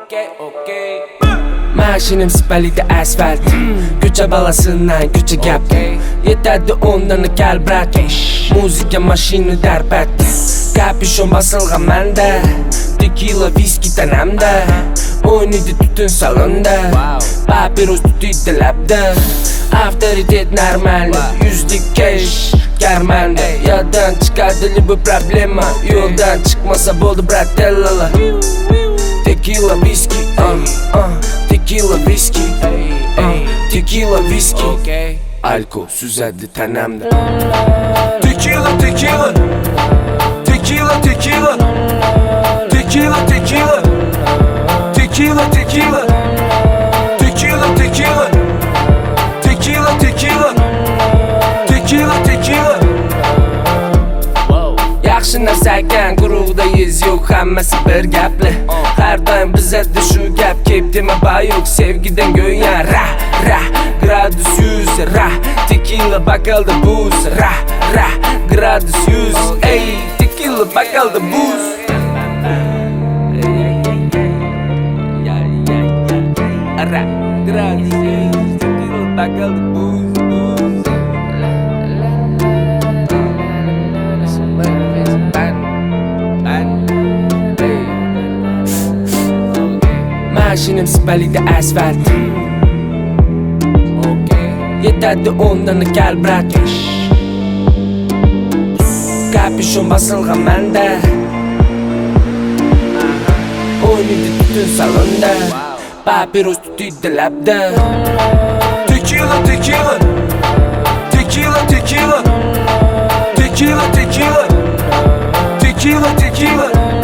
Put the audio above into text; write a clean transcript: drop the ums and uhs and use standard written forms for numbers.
Maşinim sipaliydi asfalt Güce balasından güce gap Yetadi ondan gel brat Muzika maşini darbat Kapüşon basılgan mende Tequila viski tanamda Oynaydı tütün salonda Papiros tütüydü labda Avtoritet normal Yüzlük cash Germende Yadan çıkardılı bu problema Yoldan çıkmasa boldu bratellala Tequila viski Tequila viski Tequila viski Alkol süzerdi tenamda Tequila, tequila Tequila, tequila Tequila, tequila Tequila, tequila Tequila, tequila Tequila, tequila Tequila, tequila Yaxshi narsakan guruhdayız yok hammasi bir gapli Har doim bizada shu gap kepdimi bayok sevgidan go'yan Rah gradus 100 Rah tequila bakalda buz Rah gradus 100 Ey tequila bakalda buz Rah gradus 100 tequila bakalda buz Maşinim sipaliydi asfalt Yetadi ondan gel brat Kapüşon basılgan mende Oynaydı tütün salonda Papiros tütüydü labda Tequila, tequila Tequila, tequila Tequila, tequila Tequila, tequila